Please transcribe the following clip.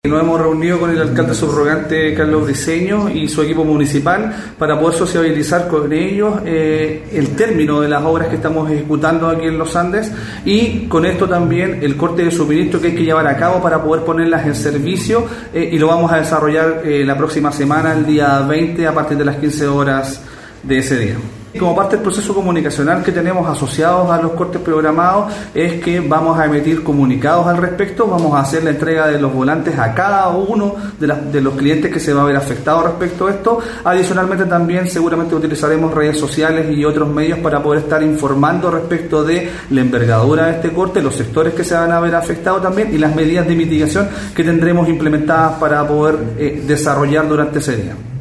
Nos hemos reunido con el alcalde subrogante Carlos Briceño y su equipo municipal para poder sociabilizar con ellos el término de las obras que estamos ejecutando aquí en los Andes y con esto también el corte de suministro que hay que llevar a cabo para poder ponerlas en servicio y lo vamos a desarrollar la próxima semana, el día 20, a partir de las 15 horas de ese día. Como parte del proceso comunicacional que tenemos asociados a los cortes programados es que vamos a emitir comunicados al respecto, vamos a hacer la entrega de los volantes a cada uno de los clientes que se va a ver afectado respecto a esto. Adicionalmente también seguramente utilizaremos redes sociales y otros medios para poder estar informando respecto de la envergadura de este corte, los sectores que se van a ver afectados también y las medidas de mitigación que tendremos implementadas para poder desarrollar durante ese día.